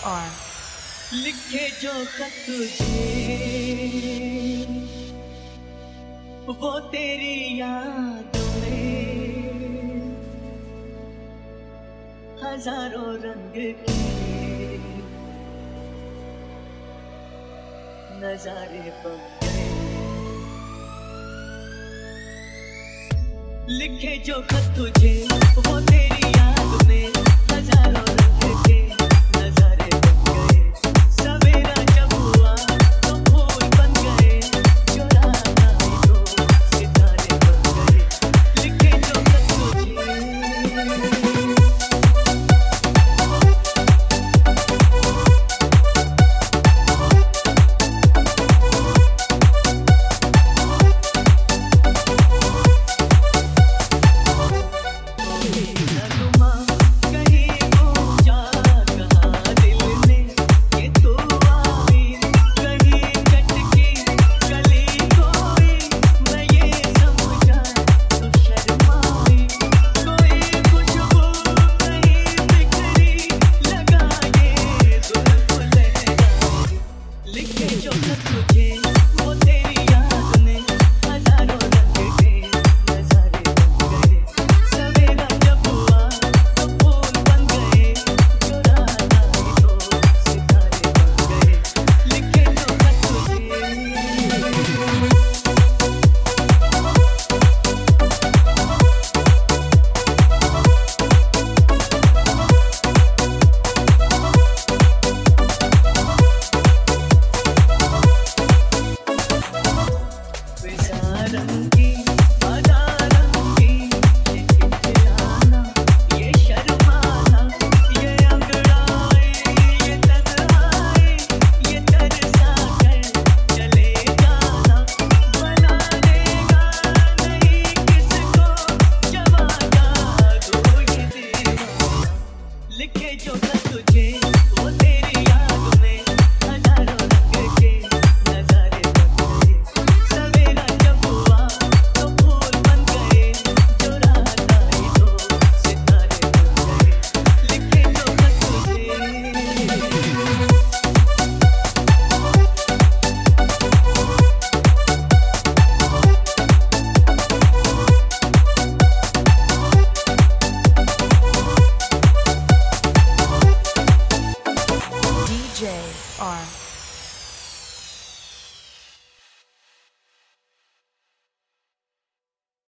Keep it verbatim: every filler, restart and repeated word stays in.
R. लिखे जो खत तुझे वो तेरी यादों में हजारों रंग के नजारे बन गए। लिखे जो खत तुझे वो तेरी याद में हजारों रंग के नजारे बन गए। सवेरा जब हुआ तो फूल बन गए, जो रात आई तो सितारे बन गए। लिखे जो खत तुझे D J R.